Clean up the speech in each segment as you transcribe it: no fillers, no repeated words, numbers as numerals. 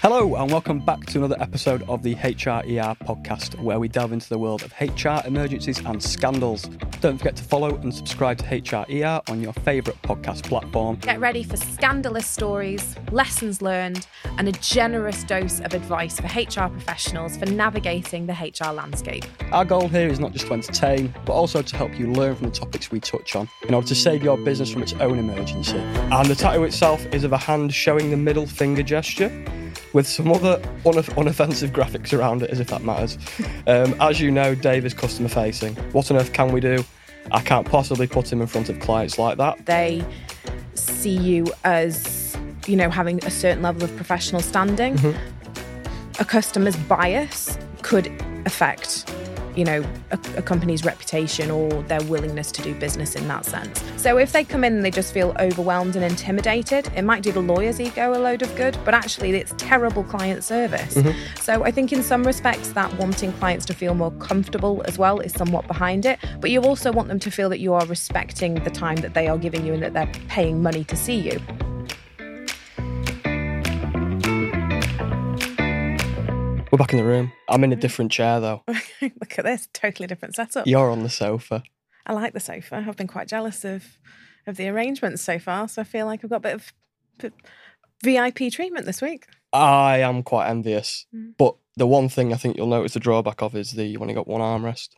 Hello and welcome back to another episode of the HRER podcast, where we delve into the world of HR emergencies and scandals. Don't forget to follow and subscribe to HRER on your favourite podcast platform. Get ready for scandalous stories, lessons learned, and a generous dose of advice for HR professionals for navigating the HR landscape. Our goal here is not just to entertain, but also to help you learn from the topics we touch on in order to save your business from its own emergency. And the tattoo itself is of a hand showing the middle finger gesture, with some other unoffensive graphics around it, as if that matters. As you know, Dave is customer facing. What on earth can we do? I can't possibly put him in front of clients like that. They see you as, having a certain level of professional standing. A customer's bias could affect, a company's reputation or their willingness to do business in that sense. So if they come in and they just feel overwhelmed and intimidated, it might do the lawyer's ego a load of good, but actually it's terrible client service. So I think in some respects that wanting clients to feel more comfortable as well is somewhat behind it, but you also want them to feel that you are respecting the time that they are giving you and that they're paying money to see you. We're back in the room. I'm in a different chair though. Look at this, totally different setup. You're on the sofa. I like the sofa. I've been quite jealous of the arrangements so far, so I feel like I've got a bit of VIP treatment this week. I am quite envious, but the one thing I think you'll notice the drawback of is you've only got one armrest.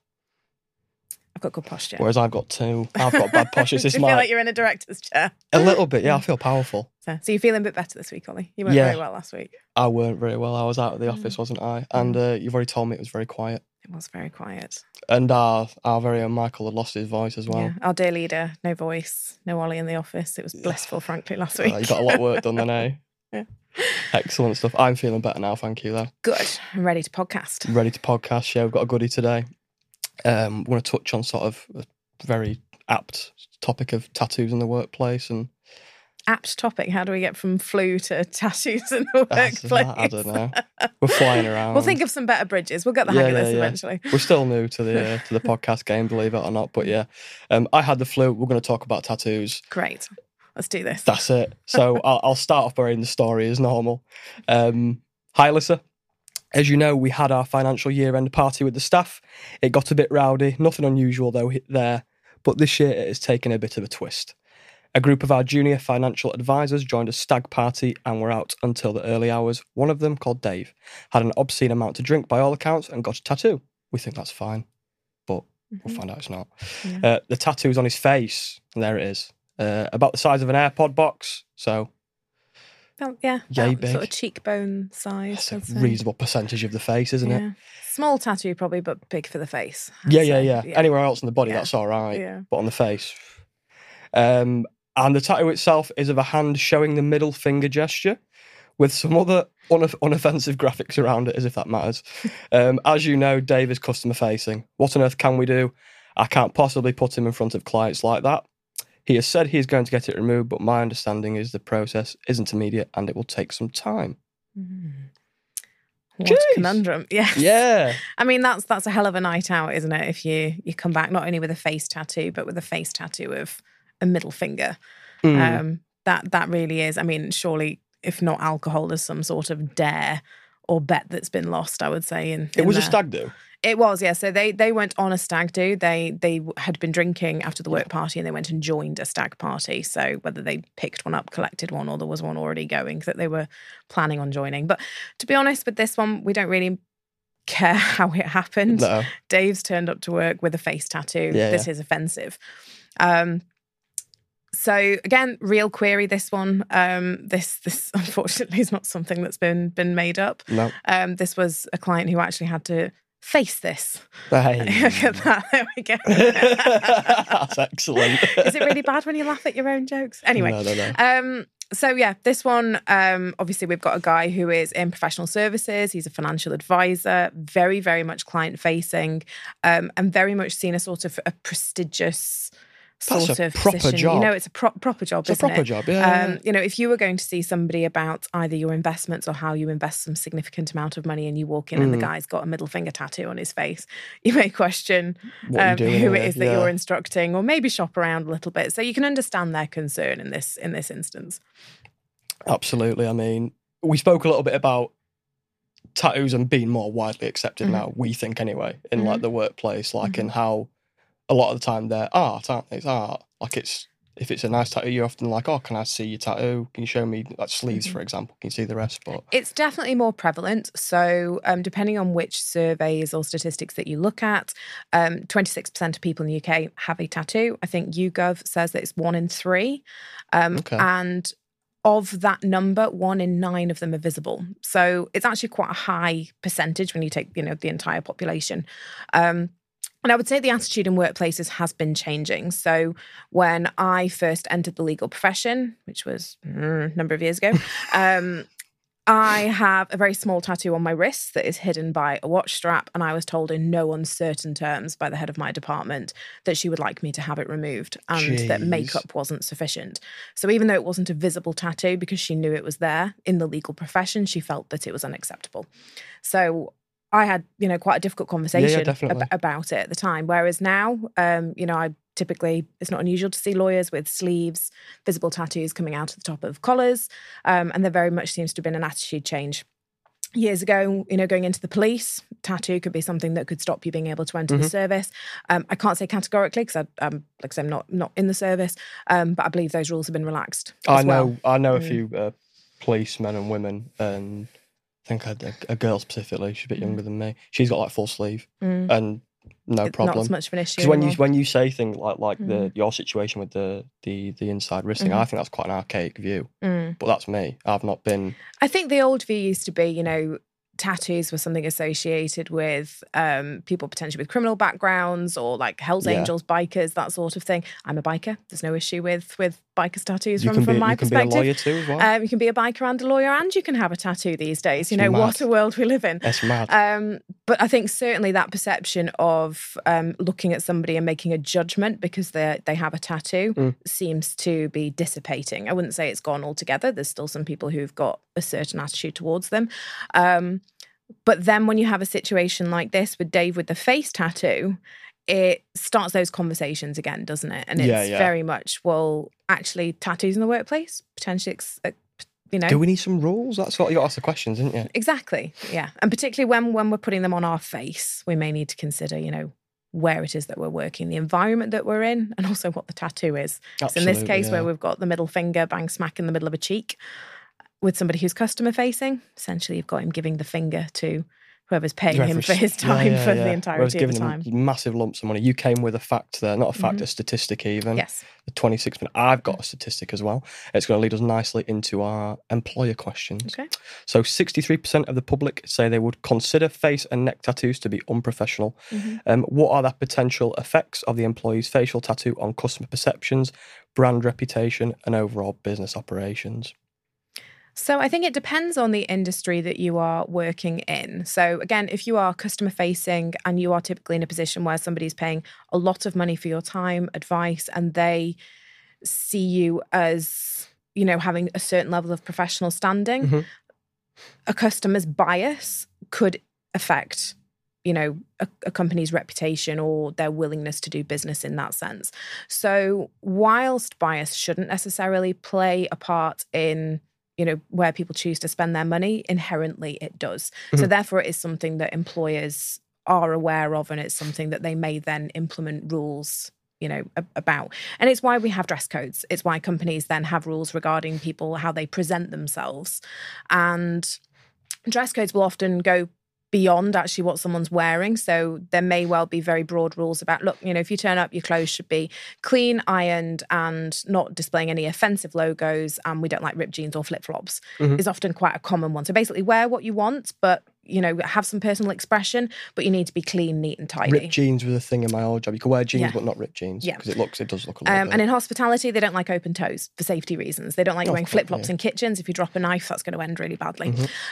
I've got good posture. Whereas I've got two. I've got bad posture. Do you feel like you're in a director's chair? A little bit, yeah. I feel powerful. So you're feeling a bit better this week, Ollie? You weren't very well last week. I weren't very well. I was out of the office, wasn't I? And you've already told me it was very quiet. It was very quiet. And our very own Michael had lost his voice as well. Yeah, our dear leader, no voice, no Ollie in the office. It was blissful, frankly, last week. You got a lot of work done then, eh? Yeah. Excellent stuff. I'm feeling better now, thank you, though. Good. I'm ready to podcast. Ready to podcast, yeah. We've got a goodie today. We're going to touch on sort of a very apt topic of tattoos in the workplace. And apt topic? How do we get from flu to tattoos in the workplace? I don't know. We're flying around. We'll think of some better bridges. We'll get the hang of this eventually. We're still new to the podcast game, believe it or not. But yeah, I had the flu. We're going to talk about tattoos. Great. Let's do this. That's it. So I'll start off by reading the story as normal. Hi, Alyssa. As you know, we had our financial year-end party with the staff. It got a bit rowdy. Nothing unusual, though, there. But this year, it has taken a bit of a twist. A group of our junior financial advisors joined a stag party and were out until the early hours. One of them, called Dave, had an obscene amount to drink by all accounts and got a tattoo. We think that's fine, but we'll find out it's not. Yeah. The tattoo's on his face, and there it is. About the size of an AirPod box, so... Yeah, big. Sort of cheekbone size. That's a reasonable percentage of the face, isn't it? Small tattoo probably, but big for the face. Yeah. Anywhere else in the body, that's all right. Yeah. But on the face. And the tattoo itself is of a hand showing the middle finger gesture, with some other unoffensive graphics around it, as if that matters. As you know, Dave is customer facing. What on earth can we do? I can't possibly put him in front of clients like that. He has said he is going to get it removed, but my understanding is the process isn't immediate and it will take some time. What a conundrum. Yes. Yeah. I mean, that's a hell of a night out, isn't it? If you come back not only with a face tattoo, but with a face tattoo of a middle finger. That really is. I mean, surely, if not alcohol, there's some sort of dare or bet that's been lost, I would say. It was a stag do? It was, yeah. So they went on a stag do. They had been drinking after the work party and they went and joined a stag party. So whether they picked one up, collected one, or there was one already going that they were planning on joining. But to be honest, with this one, we don't really care how it happened. No. Dave's turned up to work with a face tattoo. This is offensive. So again, real query, this one. This unfortunately is not something that's been made up. No. This was a client who actually had to face this. Hey. Look at that. There we go. That's excellent. Is it really bad when you laugh at your own jokes? Anyway. No. So yeah, this one, obviously we've got a guy who is in professional services. He's a financial advisor, very, very much client facing, and very much seen as sort of a prestigious sort of proper position. job. It's a proper job, It's a proper job, yeah. If you were going to see somebody about either your investments or how you invest some significant amount of money and you walk in and the guy's got a middle finger tattoo on his face, you may question who it is that you're instructing, or maybe shop around a little bit. So you can understand their concern in this instance. Absolutely. I mean, we spoke a little bit about tattoos are being more widely accepted now, we think anyway, in like the workplace, like in how a lot of the time they're art, aren't they? It's art. Like if it's a nice tattoo, you're often like, oh, can I see your tattoo? Can you show me like sleeves, for example? Can you see the rest? But it's definitely more prevalent. So depending on which surveys or statistics that you look at, 26% of people in the UK have a tattoo. I think YouGov says that it's 1 in 3. And of that number, 1 in 9 of them are visible. So it's actually quite a high percentage when you take, the entire population. And I would say the attitude in workplaces has been changing. So when I first entered the legal profession, which was a number of years ago, I have a very small tattoo on my wrist that is hidden by a watch strap. And I was told in no uncertain terms by the head of my department that she would like me to have it removed and that makeup wasn't sufficient. So even though it wasn't a visible tattoo, because she knew it was there in the legal profession, she felt that it was unacceptable. So I had, quite a difficult conversation about it at the time. Whereas now, I typically, it's not unusual to see lawyers with sleeves, visible tattoos coming out of the top of collars. And there very much seems to have been an attitude change. Years ago, going into the police, tattoo could be something that could stop you being able to enter the service. I can't say categorically because I'm not in the service, but I believe those rules have been relaxed. I know a few policemen and women, and I think I had a girl specifically. She's a bit younger than me. She's got like full sleeve and no problem. Not as much of an issue. Because when you say things like your situation with the inside wrist thing, I think that's quite an archaic view. But that's me. I've not been. I think the old view used to be, tattoos were something associated with people potentially with criminal backgrounds or like Hells Angels, bikers, that sort of thing. I'm a biker. There's no issue with bikers tattoos from my perspective. You can be a lawyer too as well. You can be a biker and a lawyer and you can have a tattoo these days. What a world we live in. That's mad. But I think certainly that perception of looking at somebody and making a judgment because they have a tattoo seems to be dissipating. I wouldn't say it's gone altogether. There's still some people who've got a certain attitude towards them. But then when you have a situation like this with Dave with the face tattoo, it starts those conversations again, doesn't it? And it's very much, well, actually, tattoos in the workplace, potentially, Do we need some rules? That's what you got to ask the questions, didn't you? Exactly, yeah. And particularly when we're putting them on our face, we may need to consider, where it is that we're working, the environment that we're in, and also what the tattoo is. So in this case, where we've got the middle finger bang smack in the middle of a cheek, with somebody who's customer facing, essentially you've got him giving the finger to whoever's paying him for his time for the entirety of the time. Giving massive lumps of money. You came with a fact there, not a fact, a statistic even. Yes. The 26 minute. I've got a statistic as well. It's going to lead us nicely into our employer questions. Okay. So 63% of the public say they would consider face and neck tattoos to be unprofessional. What are the potential effects of the employee's facial tattoo on customer perceptions, brand reputation, and overall business operations? So I think it depends on the industry that you are working in. So again, if you are customer facing and you are typically in a position where somebody's paying a lot of money for your time, advice, and they see you as, having a certain level of professional standing, a customer's bias could affect, a company's reputation or their willingness to do business in that sense. So whilst bias shouldn't necessarily play a part in where people choose to spend their money, inherently it does. So therefore it is something that employers are aware of and it's something that they may then implement rules, about. And it's why we have dress codes. It's why companies then have rules regarding people, how they present themselves. And dress codes will often go beyond actually what someone's wearing. So there may well be very broad rules about, look, if you turn up, your clothes should be clean, ironed, and not displaying any offensive logos. And we don't like ripped jeans or flip-flops is often quite a common one. So basically wear what you want, but, have some personal expression, but you need to be clean, neat and tidy. Ripped jeans was a thing in my old job. You could wear jeans, but not ripped jeans because it does look a little bit. And in hospitality, they don't like open toes for safety reasons. They don't like wearing flip-flops in kitchens. If you drop a knife, that's going to end really badly.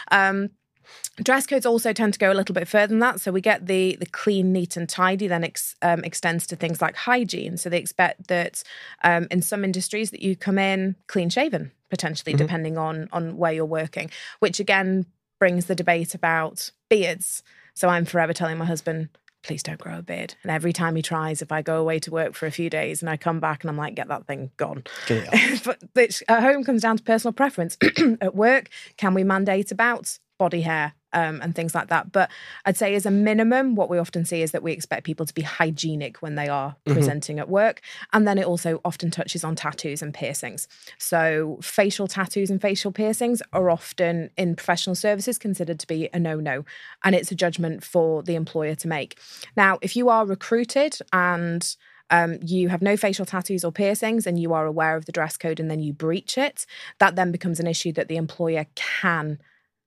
Dress codes also tend to go a little bit further than that. So we get the clean, neat and tidy then extends to things like hygiene. So they expect that in some industries that you come in clean shaven, potentially, depending on where you're working, which again brings the debate about beards. So I'm forever telling my husband, please don't grow a beard. And every time he tries, if I go away to work for a few days and I come back and I'm like, get that thing gone. But at home comes down to personal preference. At work, can we mandate about body hair? and things like that. But I'd say as a minimum, what we often see is that we expect people to be hygienic when they are presenting at work. And then it also often touches on tattoos and piercings. So facial tattoos and facial piercings are often in professional services considered to be a no-no. And it's a judgment for the employer to make. Now, if you are recruited and you have no facial tattoos or piercings and you are aware of the dress code and then you breach it, that then becomes an issue that the employer can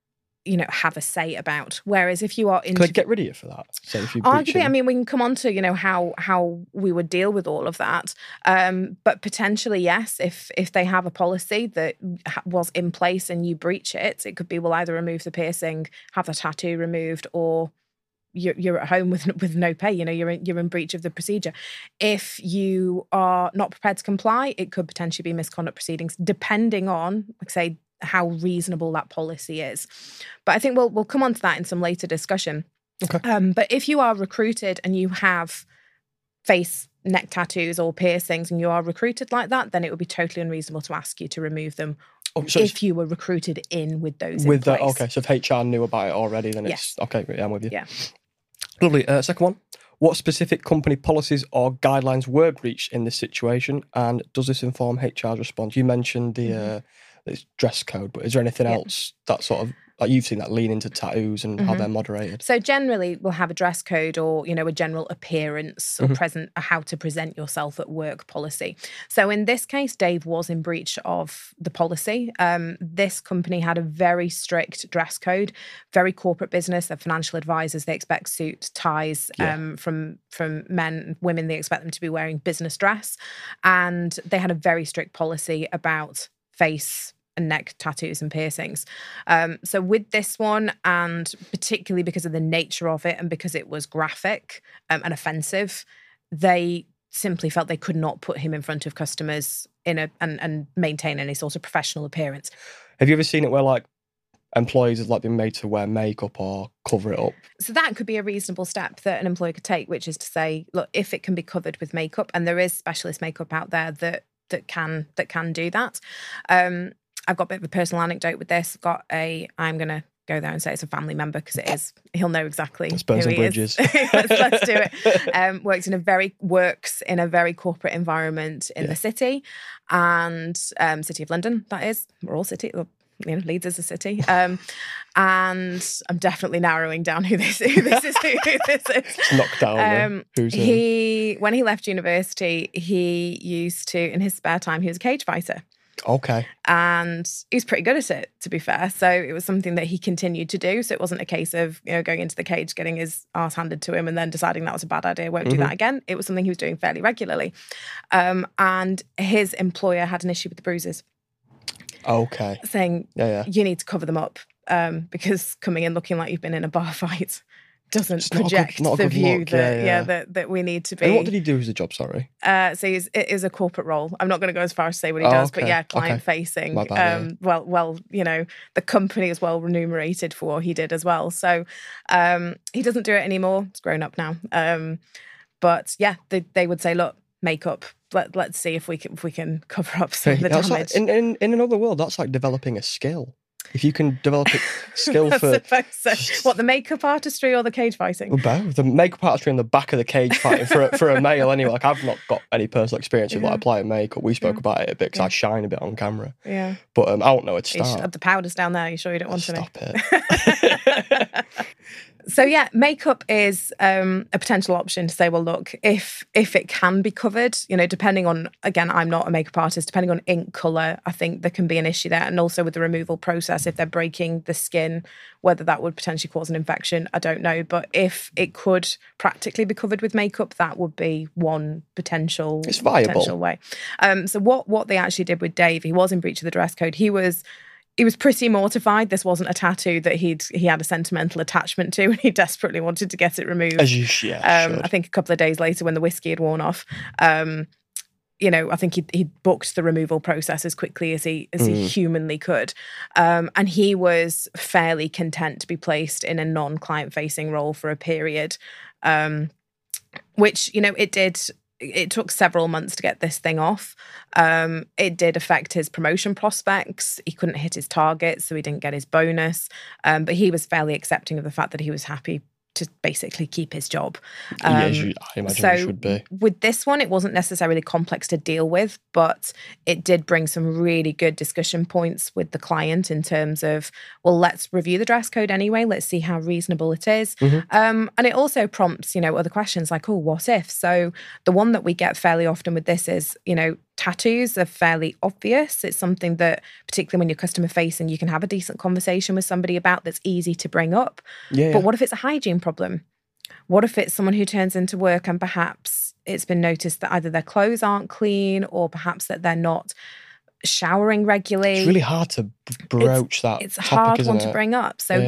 have a say about. Whereas if you are Could they get rid of you for that? So if you arguably, I mean, we can come on to, how we would deal with all of that. But potentially, yes, if they have a policy that was in place and you breach it, it could be, we'll either remove the piercing, have the tattoo removed, or you're at home with no pay. You're in breach of the procedure. If you are not prepared to comply, it could potentially be misconduct proceedings, depending on, like say, how reasonable that policy is. But I think we'll come on to that in some later discussion. Okay. But if you are recruited and you have face, neck tattoos or piercings and you are recruited like that, then it would be totally unreasonable to ask you to remove them if you were recruited in with those in place. Okay, so if HR knew about it already, then it's... Okay, yeah, I'm with you. Yeah. Lovely. Second one. What specific company policies or guidelines were breached in this situation, and does this inform HR's response? You mentioned the dress code, but is there anything else that sort of, like you've seen that lean into tattoos and how they're moderated? So generally we'll have a dress code or, a general appearance or how to present yourself at work policy. So in this case, Dave was in breach of the policy. This company had a very strict dress code, very corporate business. They're financial advisors. They expect suits, ties from men, women. They expect them to be wearing business dress. And they had a very strict policy about face and neck tattoos and piercings. So with this one, and particularly because of the nature of it and because it was graphic and offensive, they simply felt they could not put him in front of customers and maintain any sort of professional appearance. Have you ever seen it where like employees have been made to wear makeup or cover it up? So that could be a reasonable step that an employer could take, which is to say, look, if it can be covered with makeup, and there is specialist makeup out there that can do that. I've got a bit of a personal anecdote with this. I'm going to go there and say it's a family member because it is. He'll know exactly who he bridges. is. Let's do it. Works in a very corporate environment in the city, and City of London. That is, we're all city. Leeds is a city. And I'm definitely narrowing down who this is. It's knocked down. When he left university, he used to, in his spare time, he was a cage fighter. Okay. And he was pretty good at it, to be fair. So it was something that he continued to do. So it wasn't a case of, going into the cage, getting his arse handed to him and then deciding that was a bad idea, won't do that again. It was something he was doing fairly regularly. And his employer had an issue with the bruises. Okay. Saying, you need to cover them up because coming in looking like you've been in a bar fight doesn't project the view that we need to be. And what did he do as a job, sorry? So it is a corporate role. I'm not going to go as far as to say what he does, but client facing. My bad, the company is well remunerated for what he did as well. So he doesn't do it anymore. He's grown up now. But they would say, look, makeup. Let's see if we can cover up some of the damage. Like, in another world, that's like developing a skill. If you can develop a skill for... I suppose so. What, the makeup artistry or the cage fighting? Well, both. The makeup artistry on the back of the cage fighting for a male anyway. Like, I've not got any personal experience with applying makeup. We spoke about it a bit because I shine a bit on camera. Yeah. But I don't know where to start. The powder's down there. You sure you don't want to know? Stop it. So makeup is a potential option to say, well, look, if it can be covered, depending on, again, I'm not a makeup artist, depending on ink colour, I think there can be an issue there. And also with the removal process, if they're breaking the skin, whether that would potentially cause an infection, I don't know. But if it could practically be covered with makeup, that would be one potential way. So what they actually did with Dave, he was in breach of the dress code. He was pretty mortified. This wasn't a tattoo that he had a sentimental attachment to, and he desperately wanted to get it removed. As you should. I think a couple of days later, when the whiskey had worn off, I think he booked the removal process as quickly as he humanly could, and he was fairly content to be placed in a non-client facing role for a period, which it did it took several months to get this thing off. It did affect his promotion prospects. He couldn't hit his targets, so he didn't get his bonus. But he was fairly accepting of the fact that he was happy to basically keep his job. I imagine he should be. With this one, it wasn't necessarily complex to deal with, but it did bring some really good discussion points with the client in terms of, well, let's review the dress code anyway. Let's see how reasonable it is. And it also prompts, other questions like, oh, what if? So the one that we get fairly often with this is, tattoos are fairly obvious. It's something that, particularly when you're customer facing, you can have a decent conversation with somebody about that's easy to bring up. But what if it's a hygiene problem? What if it's someone who turns into work and perhaps it's been noticed that either their clothes aren't clean or perhaps that they're not showering regularly? It's really hard to broach that. It's topic, hard isn't one it? to bring up. So,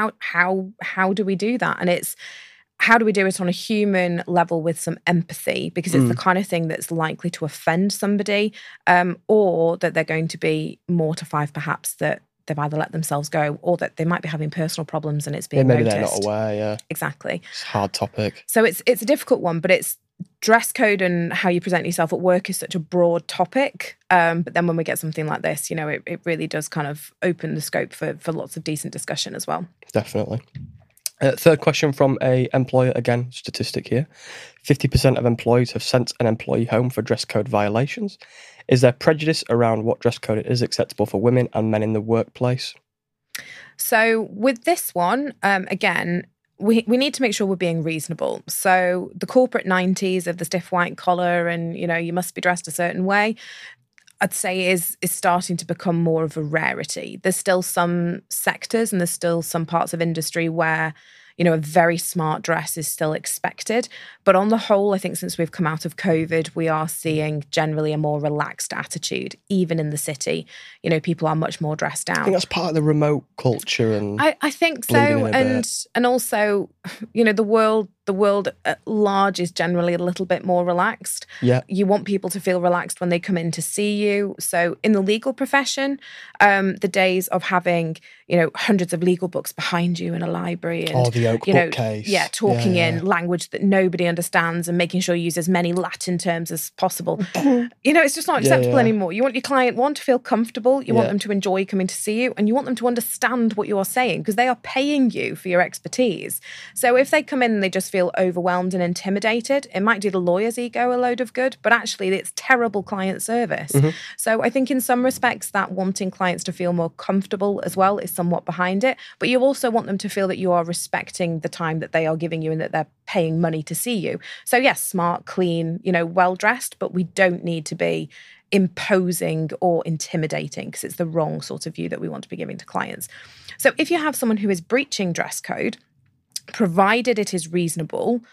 how do we do that? And it's, how do we do it on a human level with some empathy? Because it's the kind of thing that's likely to offend somebody, or that they're going to be mortified perhaps that they've either let themselves go or that they might be having personal problems and it's being maybe noticed. They're not aware, yeah. Exactly. It's a hard topic. So it's a difficult one, but it's dress code and how you present yourself at work is such a broad topic. But then when we get something like this, it really does kind of open the scope for lots of decent discussion as well. Definitely. Third question from a employer, again, statistic here. 50% of employees have sent an employee home for dress code violations. Is there prejudice around what dress code is acceptable for women and men in the workplace? So with this one, again, we need to make sure we're being reasonable. So the corporate 90s of the stiff white collar and, you must be dressed a certain way, I'd say is starting to become more of a rarity. There's still some sectors and there's still some parts of industry where, a very smart dress is still expected. But on the whole, I think since we've come out of COVID, we are seeing generally a more relaxed attitude, even in the city. People are much more dressed down. I think that's part of the remote culture. And I think so. And also, the world at large is generally a little bit more relaxed. Yeah. You want people to feel relaxed when they come in to see you. So in the legal profession, the days of having, hundreds of legal books behind you in a library and the oak bookcase. Yeah, talking in language that nobody understands and making sure you use as many Latin terms as possible. It's just not acceptable anymore. You want your client, to feel comfortable. You want them to enjoy coming to see you and you want them to understand what you are saying because they are paying you for your expertise. So if they come in and they just feel overwhelmed and intimidated, it might do the lawyer's ego a load of good, but actually it's terrible client service. So I think in some respects that wanting clients to feel more comfortable as well is somewhat behind it, but you also want them to feel that you are respecting the time that they are giving you and that they're paying money to see you. So yes, smart, clean, well-dressed, but we don't need to be imposing or intimidating because it's the wrong sort of view that we want to be giving to clients. So if you have someone who is breaching dress code, provided it is reasonable,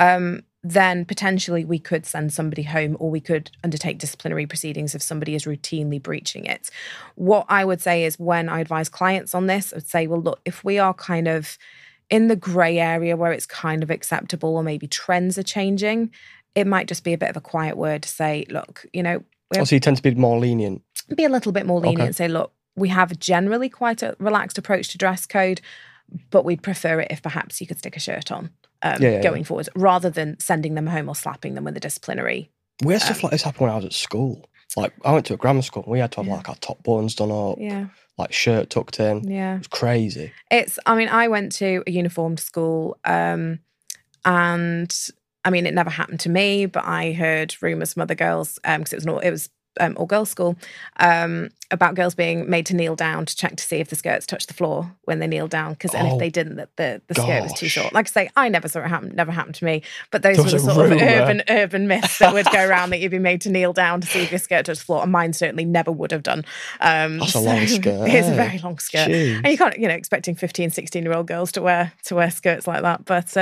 then potentially we could send somebody home or we could undertake disciplinary proceedings if somebody is routinely breaching it. What I would say is when I advise clients on this, I would say, well, look, if we are kind of in the grey area where it's kind of acceptable or maybe trends are changing, it might just be a bit of a quiet word to say, look, so you tend to be more lenient? Be a little bit more lenient and say, look, we have generally quite a relaxed approach to dress code, but we'd prefer it if perhaps you could stick a shirt on going forward, rather than sending them home or slapping them with a disciplinary. We had stuff like this happen when I was at school. Like, I went to a grammar school and we had to have our top buttons done up, shirt tucked in. Yeah. It was crazy. I went to a uniformed school and it never happened to me, but I heard rumours from other girls, because it was all-girls school, about girls being made to kneel down to check to see if the skirts touched the floor when they kneel down, because if they didn't, the skirt was too short. Like I say, I never saw it happen, never happened to me, but those were the sort of urban myths that would go around that you'd be made to kneel down to see if your skirt touched the floor, and mine certainly never would have done. That's a long skirt. It's a very long skirt. Jeez. And you can't, expecting 15, 16-year-old girls to wear skirts like that. But,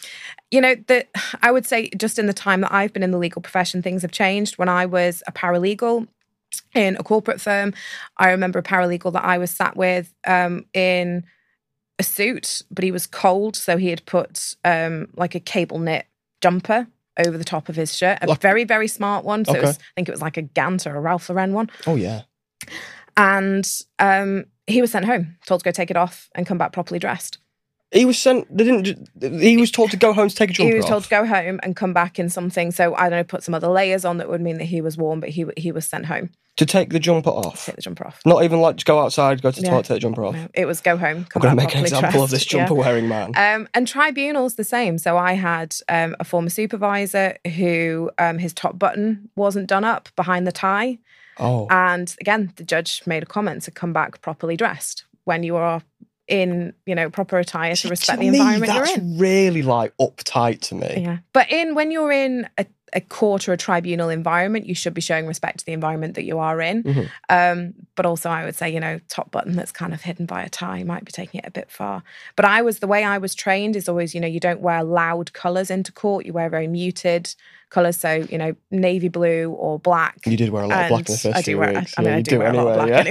I would say just in the time that I've been in the legal profession, things have changed. When I was a paralegal in a corporate firm, I remember a paralegal that I was sat with in a suit, but he was cold, so he had put like a cable knit jumper over the top of his shirt, a very, very smart one. So I think it was like a Gant or a Ralph Lauren one. Oh, yeah. And he was sent home, told to go take it off and come back properly dressed. He was sent. They didn't. He was told to go home to take a jumper off. He was told to go home and come back in something. So I don't know, put some other layers on that would mean that he was warm, but he was sent home to take the jumper off. Take the jumper off. Not even like just go outside, go to the toilet, take the jumper off. No, it was go home. I'm going to make an example of this jumper wearing man. And tribunals the same. So I had a former supervisor who his top button wasn't done up behind the tie. Oh. And again, the judge made a comment to come back properly dressed when you are in, proper attire to respect the environment you're in. That's really like uptight to me. Yeah. But when you're in a court or a tribunal environment, you should be showing respect to the environment that you are in. Mm-hmm. But also I would say, top button that's kind of hidden by a tie might be taking it a bit far. But the way I was trained is always, you don't wear loud colours into court. You wear very muted colours. So, navy blue or black. You did wear a lot of black in the first few weeks. I do wear a lot of black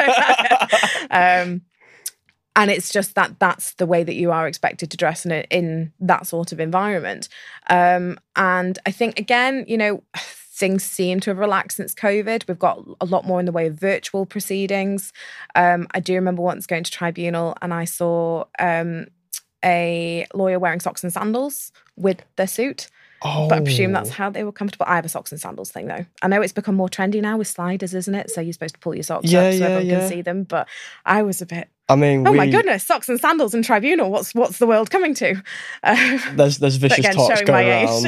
anyway. And it's just that's the way that you are expected to dress in that sort of environment. And I think, again, things seem to have relaxed since COVID. We've got a lot more in the way of virtual proceedings. I do remember once going to tribunal and I saw a lawyer wearing socks and sandals with their suit. Oh. But I presume that's how they were comfortable. I have a socks and sandals thing, though. I know it's become more trendy now with sliders, isn't it? So you're supposed to pull your socks up so everyone can see them. But I was a bit... my goodness, socks and sandals in tribunal. What's the world coming to? There's vicious talks going around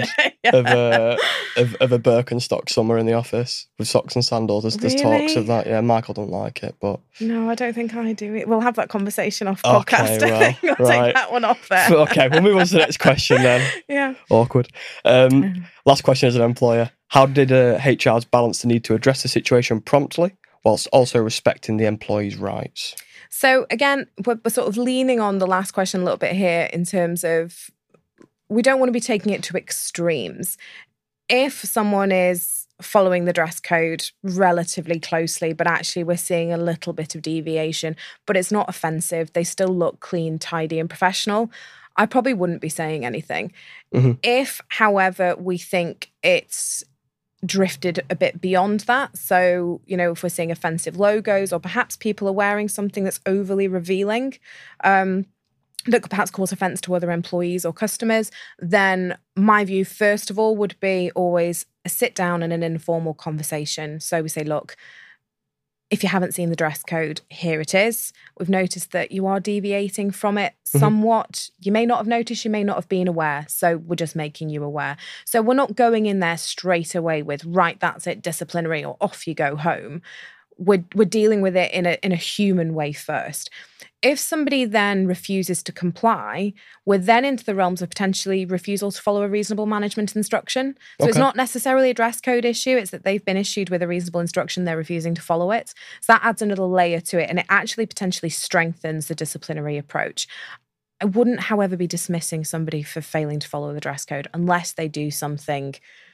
of a Birkenstock summer in the office with socks and sandals. There's talks of that. Yeah, Michael don't like it, but... No, I don't think I do. We'll have that conversation off podcast. Okay, well, we'll take that one off there. Okay, we'll move on to the next question then. Yeah. Awkward. Last question as an employer. How did HRs balance the need to address the situation promptly whilst also respecting the employee's rights? So again, we're sort of leaning on the last question a little bit here in terms of we don't want to be taking it to extremes. If someone is following the dress code relatively closely, but actually we're seeing a little bit of deviation, but it's not offensive, they still look clean, tidy and professional, I probably wouldn't be saying anything. Mm-hmm. If, however, we think it's drifted a bit beyond that, so, if we're seeing offensive logos or perhaps people are wearing something that's overly revealing, that could perhaps cause offence to other employees or customers, then my view, first of all, would be always a sit down and an informal conversation. So we say, look, if you haven't seen the dress code, here it is. We've noticed that you are deviating from it somewhat. Mm-hmm. You may not have noticed, you may not have been aware. So we're just making you aware. So we're not going in there straight away with, right, that's it, disciplinary, or off you go home. We're dealing with it in a human way first. If somebody then refuses to comply, we're then into the realms of potentially refusal to follow a reasonable management instruction. So It's not necessarily a dress code issue. It's that they've been issued with a reasonable instruction, they're refusing to follow it. So that adds another layer to it, and it actually potentially strengthens the disciplinary approach. I wouldn't, however, be dismissing somebody for failing to follow the dress code unless they do something,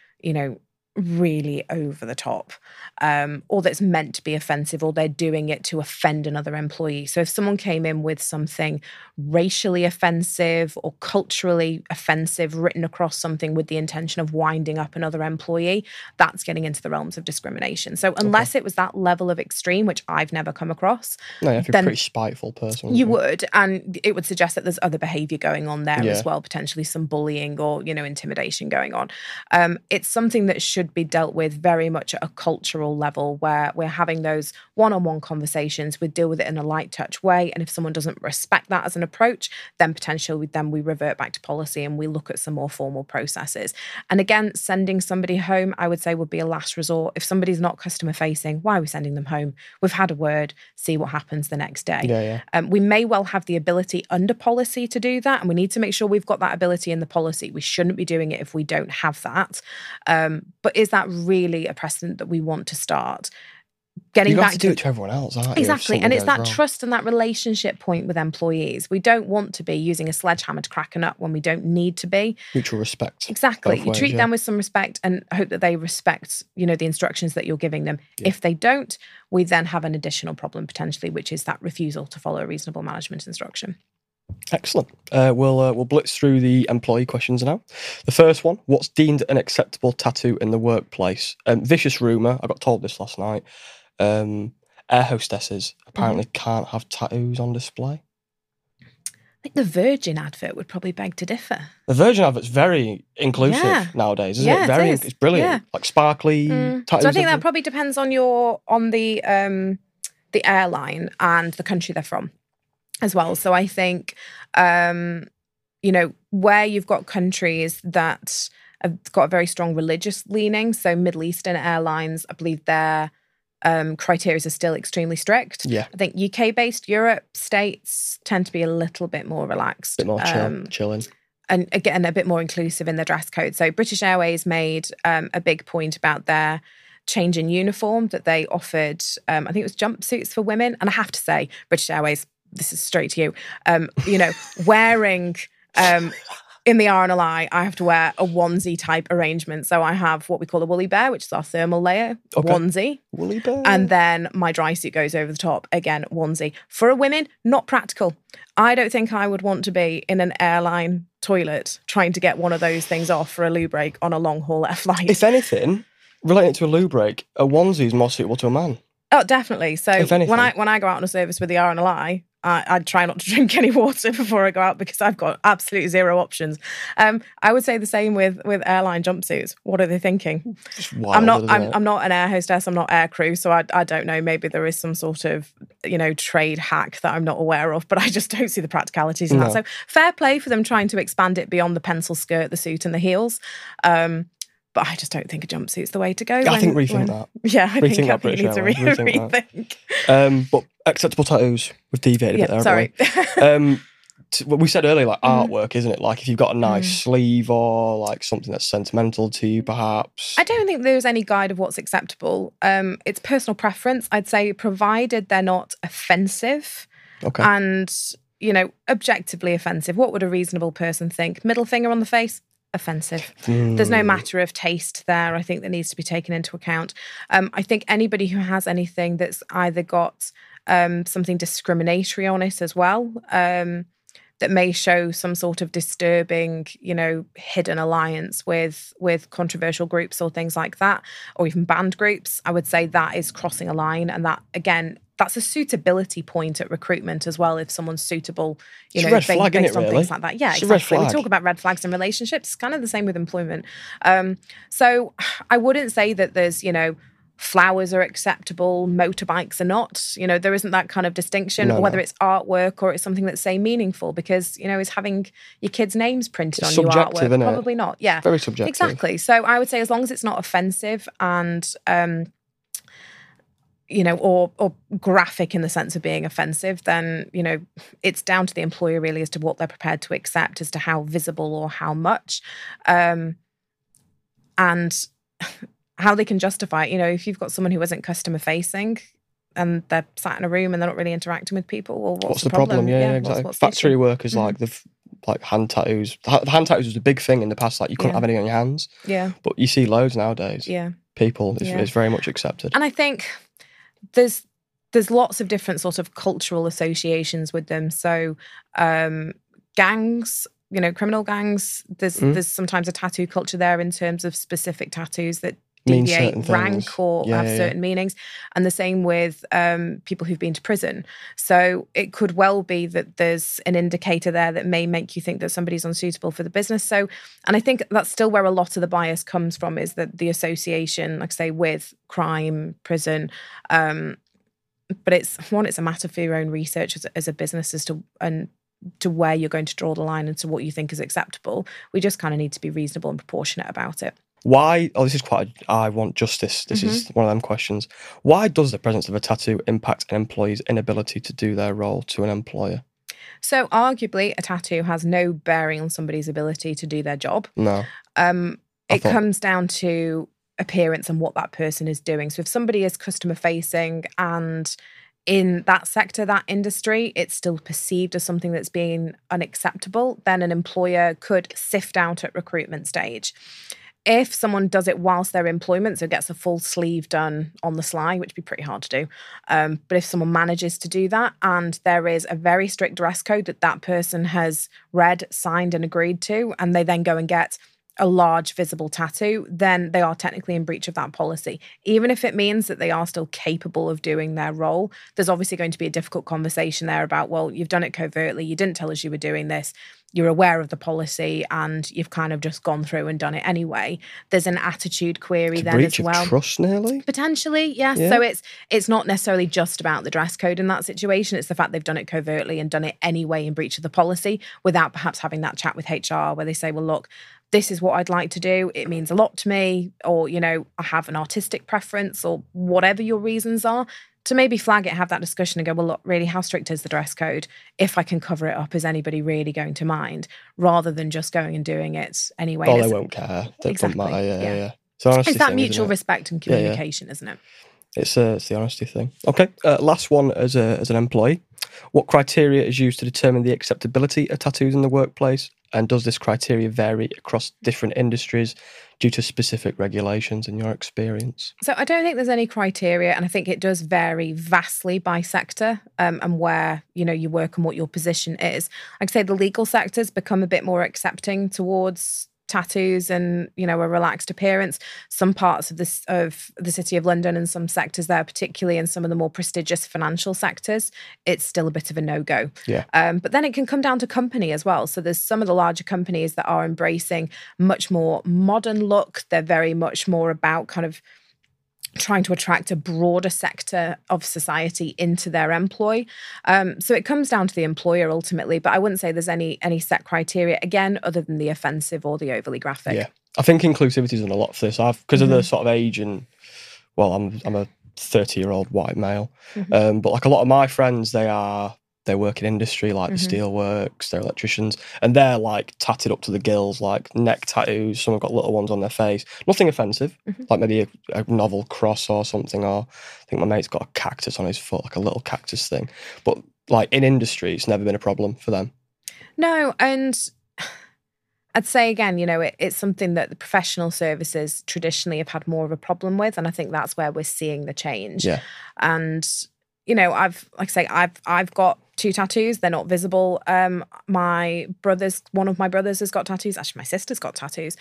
really over the top, or that's meant to be offensive, or they're doing it to offend another employee. So if someone came in with something racially offensive or culturally offensive written across something with the intention of winding up another employee, that's getting into the realms of discrimination. So unless it was that level of extreme, which I've never come across, no, if you're a pretty spiteful person, you would, and it would suggest that there's other behaviour going on there as well, potentially some bullying or intimidation going on. It's something that should be dealt with very much at a cultural level, where we're having those one-on-one conversations. We deal with it in a light touch way, and if someone doesn't respect that as an approach, then potentially we revert back to policy and we look at some more formal processes. And again, sending somebody home, I would say, would be a last resort. If somebody's not customer facing, why are we sending them home? We've had a word, see what happens the next day. We may well have the ability under policy to do that, and we need to make sure we've got that ability in the policy. We shouldn't be doing it if we don't have that. But is that really a precedent that we want to start? You have to do it to everyone else, aren't you? Exactly. And it's that trust and that relationship point with employees. We don't want to be using a sledgehammer to crack a nut when we don't need to be. Mutual respect. Exactly. You treat them with some respect and hope that they respect, the instructions that you're giving them. Yeah. If they don't, we then have an additional problem potentially, which is that refusal to follow a reasonable management instruction. Excellent. We'll blitz through the employee questions now. The first one: what's deemed an acceptable tattoo in the workplace? Vicious rumour, I got told this last night. Air hostesses apparently can't have tattoos on display. think the Virgin advert would probably beg to differ. The Virgin advert's very inclusive nowadays, isn't it? Very, it's brilliant. Yeah. Like sparkly tattoos. So I think that probably depends on the airline and the country they're from as well. So I think, you know, where you've got countries that have got a very strong religious leaning, so Middle Eastern airlines, I believe their criteria are still extremely strict. Yeah. I think UK-based Europe states tend to be a little bit more relaxed. A bit more chilling. And again, a bit more inclusive in their dress code. So British Airways made a big point about their change in uniform, that they offered, I think it was jumpsuits for women. And I have to say, British Airways, this is straight to you, you know, wearing... in the RNLI, I have to wear a onesie type arrangement. So I have what we call a woolly bear, which is our thermal layer, onesie. Woolly bear. And then my dry suit goes over the top, again, onesie. For a woman, not practical. I don't think I would want to be in an airline toilet trying to get one of those things off for a loo break on a long haul flight. If anything, relating it to a loo break, a onesie is more suitable to a man. Oh, definitely. So when I go out on a service with the RNLI, I try not to drink any water before I go out because I've got absolutely zero options. I would say the same with airline jumpsuits. What are they thinking? Wild, I'm not an air hostess. I'm not air crew, so I don't know. Maybe there is some sort of, you know, trade hack that I'm not aware of, but I just don't see the practicalities in that. So fair play for them trying to expand it beyond the pencil skirt, the suit, and the heels. But I just don't think a jumpsuit's the way to go. I think rethink that. Yeah, I think you need to rethink. But acceptable tattoos, we've deviated a bit there. Sorry. We said earlier, like artwork, isn't it? Like if you've got a nice sleeve or like something that's sentimental to you, perhaps. I don't think there's any guide of what's acceptable. It's personal preference. I'd say provided they're not offensive. Okay. And, you know, objectively offensive. What would a reasonable person think? Middle finger on the face? Offensive. There's no matter of taste there, I think, that needs to be taken into account. I think anybody who has anything that's either got something discriminatory on it as well, that may show some sort of disturbing, you know, hidden alliance with controversial groups or things like that, or even banned groups, I would say that is crossing a line. And that, again, that's a suitability point at recruitment as well. If someone's suitable, you know, based on things like that. Yeah, exactly. We talk about red flags in relationships. It's kind of the same with employment. So I wouldn't say that there's, you know, flowers are acceptable, motorbikes are not. You know, there isn't that kind of distinction, or whether it's artwork or it's something that's, say, meaningful, because, you know, is having your kids' names printed on your artwork? Isn't it? Probably not. Yeah. Very subjective. Exactly. So I would say as long as it's not offensive and you know, or graphic in the sense of being offensive, then, you know, it's down to the employer really as to what they're prepared to accept, as to how visible or how much, and how they can justify it. You know, if you've got someone who isn't customer facing and they're sat in a room and they're not really interacting with people, well, what's the problem? Yeah, exactly. What's factory workers, like hand tattoos. The hand tattoos was a big thing in the past. Like you couldn't have any on your hands. Yeah. But you see loads nowadays. Yeah. People, it's very much accepted. And I think there's lots of different sort of cultural associations with them. So gangs, you know, criminal gangs, there's sometimes a tattoo culture there in terms of specific tattoos that deviate rank or have certain meanings. And the same with people who've been to prison. So it could well be that there's an indicator there that may make you think that somebody's unsuitable for the business. So, and I think that's still where a lot of the bias comes from, is that the association, like I say, with crime, prison, but it's a matter for your own research as a business as to where you're going to draw the line and to what you think is acceptable. We just kind of need to be reasonable and proportionate about it. Why? Oh, this is I want justice. This is one of them questions. Why does the presence of a tattoo impact an employee's inability to do their role to an employer? So arguably, a tattoo has no bearing on somebody's ability to do their job. No. It comes down to appearance and what that person is doing. So if somebody is customer facing and in that sector, that industry, it's still perceived as something that's being unacceptable, then an employer could sift out at recruitment stage. If someone does it whilst they're in employment, so gets a full sleeve done on the sly, which would be pretty hard to do. But if someone manages to do that and there is a very strict dress code that person has read, signed and agreed to, and they then go and get a large visible tattoo, then they are technically in breach of that policy. Even if it means that they are still capable of doing their role, there's obviously going to be a difficult conversation there about, well, you've done it covertly, you didn't tell us you were doing this, you're aware of the policy, and you've kind of just gone through and done it anyway. There's an attitude query then as well. Breach of trust, nearly? Potentially, yes. Yeah. So it's not necessarily just about the dress code in that situation. It's the fact they've done it covertly and done it anyway in breach of the policy without perhaps having that chat with HR where they say, well, look, this is what I'd like to do. It means a lot to me. Or, I have an artistic preference, or whatever your reasons are, to maybe flag it, have that discussion and go, well, look, really, how strict is the dress code? If I can cover it up, is anybody really going to mind? Rather than just going and doing it anyway. Oh, they won't care. They don't matter. Yeah. It's that mutual respect and communication, isn't it? It's the honesty thing. Okay, last one as an employee. What criteria is used to determine the acceptability of tattoos in the workplace? And does this criteria vary across different industries due to specific regulations in your experience? So I don't think there's any criteria, and I think it does vary vastly by sector and where you work and what your position is. I'd say the legal sector's become a bit more accepting towards tattoos and a relaxed appearance. Some parts of the City of London and some sectors there, particularly in some of the more prestigious financial sectors, it's still a bit of a no-go. Yeah. But then it can come down to company as well. So there's some of the larger companies that are embracing much more modern look. They're very much more about kind of trying to attract a broader sector of society into their employ. So it comes down to the employer ultimately, but I wouldn't say there's any set criteria, again, other than the offensive or the overly graphic. Yeah. I think inclusivity's done a lot for this. Because of the sort of age and, well, I'm a 30-year-old white male, but like a lot of my friends, they work in industry, like the steelworks, they're electricians, and they're like tatted up to the gills, like neck tattoos. Some have got little ones on their face. Nothing offensive, like maybe a novel cross or something, or I think my mate's got a cactus on his foot, like a little cactus thing. But like in industry, it's never been a problem for them. No, and I'd say again, it's something that the professional services traditionally have had more of a problem with, and I think that's where we're seeing the change. Yeah. And I've got 2 tattoos. They're not visible. One of my brothers has got tattoos. Actually, my sister's got tattoos.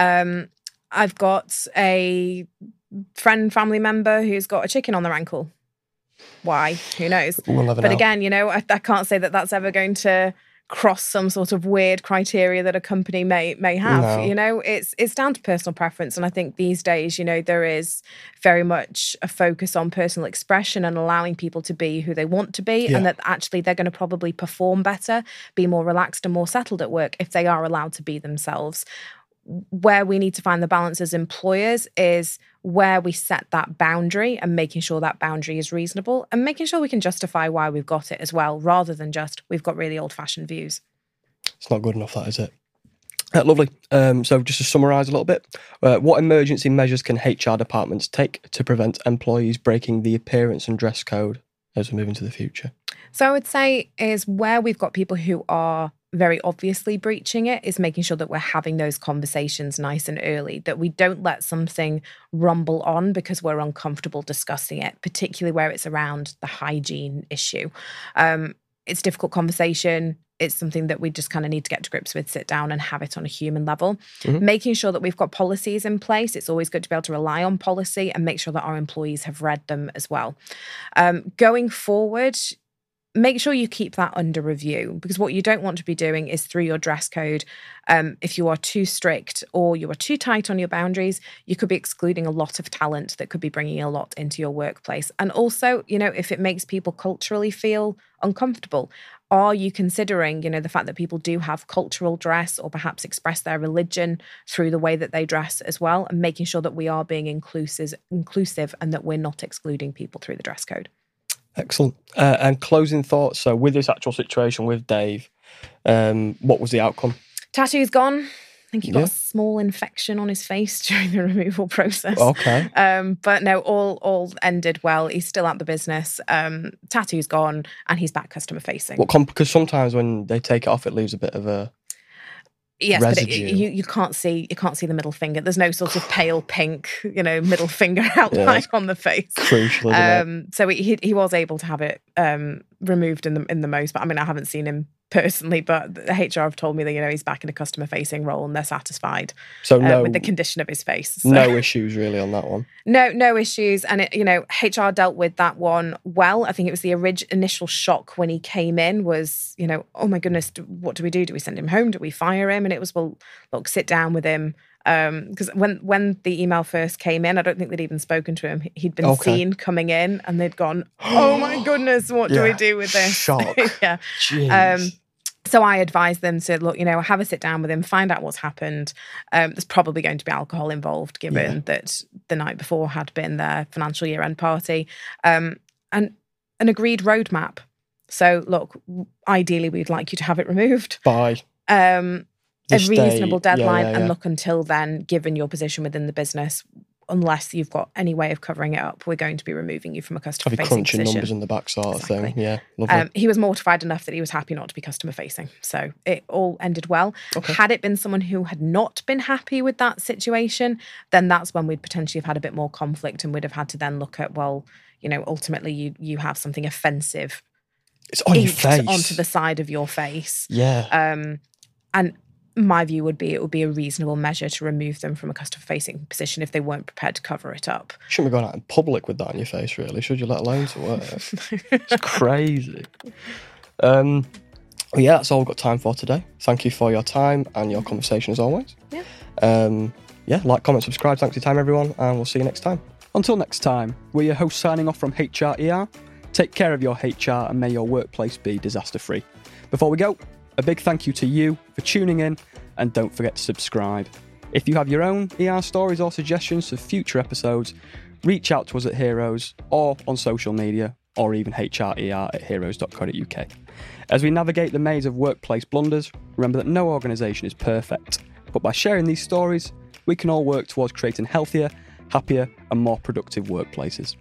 I've got a family member who's got a chicken on their ankle. Why? Who knows? We'll never know. But again, I can't say that that's ever going to cross some sort of weird criteria that a company may have. No. It's down to personal preference, and I think these days there is very much a focus on personal expression and allowing people to be who they want to be, and that actually they're going to probably perform better, be more relaxed and more settled at work if they are allowed to be themselves. Where we need to find the balance as employers is where we set that boundary and making sure that boundary is reasonable and making sure we can justify why we've got it as well, rather than just we've got really old-fashioned views. It's not good enough, that, is it? Lovely. So just to summarise a little bit, what emergency measures can HR departments take to prevent employees breaking the appearance and dress code as we move into the future? So I would say is where we've got people who are very obviously breaching it is making sure that we're having those conversations nice and early, that we don't let something rumble on because we're uncomfortable discussing it, particularly where it's around the hygiene issue. It's a difficult conversation. It's something that we just kind of need to get to grips with, sit down and have it on a human level. Making sure that we've got policies in place. It's always good to be able to rely on policy and make sure that our employees have read them as well. Going forward, make sure you keep that under review, because what you don't want to be doing is through your dress code, if you are too strict or you are too tight on your boundaries, you could be excluding a lot of talent that could be bringing a lot into your workplace. And also, if it makes people culturally feel uncomfortable, are you considering, the fact that people do have cultural dress or perhaps express their religion through the way that they dress as well, and making sure that we are being inclusive and that we're not excluding people through the dress code. Excellent. And closing thoughts. So with this actual situation with Dave, what was the outcome? Tattoo's gone. I think he got a small infection on his face during the removal process. Okay. But no, all ended well. He's still at the business. Tattoo's gone and he's back customer facing. Because sometimes when they take it off, it leaves a bit of a residue. But you can't see the middle finger. There's no sort of pale pink, middle finger outline on the face. Crucial, isn't it? So he was able to have it removed in the most. But I mean, I haven't seen him personally, but the HR have told me that, he's back in a customer-facing role and they're satisfied with the condition of his face. So. No issues really on that one. No issues. And, HR dealt with that one well. I think it was the initial shock when he came in was, oh my goodness, what do we do? Do we send him home? Do we fire him? And it was, well, look, sit down with him. Because when the email first came in, I don't think they'd even spoken to him. He'd been seen coming in and they'd gone, oh my goodness, what do we do with this? Shock. Yeah. So I advised them to, look, have a sit down with him, find out what's happened. There's probably going to be alcohol involved, given that the night before had been their financial year-end party. And an agreed roadmap. So, look, ideally, we'd like you to have it removed. By a reasonable deadline. And look, until then, given your position within the business, unless you've got any way of covering it up, we're going to be removing you from a customer-facing crunching position. Numbers in the back sort of thing. Yeah, lovely. He was mortified enough that he was happy not to be customer-facing. So it all ended well. Okay. Had it been someone who had not been happy with that situation, then that's when we'd potentially have had a bit more conflict and we'd have had to then look at, well, ultimately you have something offensive. It's on your face. Onto the side of your face. Yeah. And my view would be it would be a reasonable measure to remove them from a customer-facing position if they weren't prepared to cover it up. Shouldn't be going out in public with that on your face, really, should you, let alone to work? It's crazy. Well, yeah, that's all we've got time for today. Thank you for your time and your conversation as always. Yeah. Like, comment, subscribe. Thanks for your time, everyone, and we'll see you next time. Until next time, we're your hosts signing off from HRER. Take care of your HR and may your workplace be disaster-free. Before we go, a big thank you to you for tuning in, and don't forget to subscribe. If you have your own ER stories or suggestions for future episodes, reach out to us at Heroes or on social media, or even hrer@heroes.co.uk. As we navigate the maze of workplace blunders, remember that no organisation is perfect, but by sharing these stories, we can all work towards creating healthier, happier and more productive workplaces.